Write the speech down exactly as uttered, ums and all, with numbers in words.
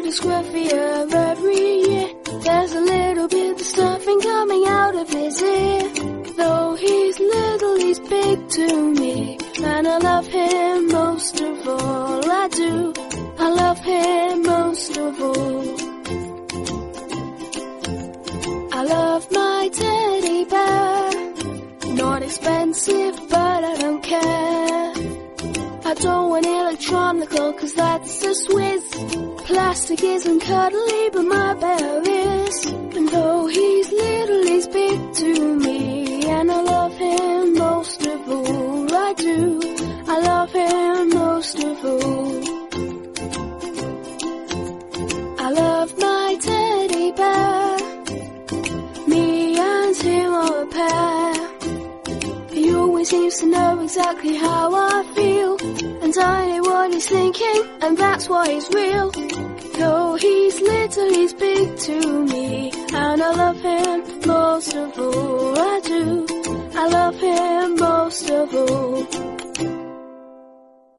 bit of scruffier every year. There's a little bit of stuffing coming out of his ear. Though he's little, he's big to me, and I love him most of all. I do, I love him most of all. I love my teddy bear. Not expensive, but I don't care. I don't want electronical, cause that's a Swiss. Plastic isn't cuddly, but my bear is. And though he's little, he's big to me, and I love him most of all. I do, I love him most of all. I love my teddy bear. Me and him are a pair. He always seems to know exactly how I feel, and I know what he's thinking, and that's why he's real. Though he's little, he's big to me, and I love him most of all. I do, I love him most of all.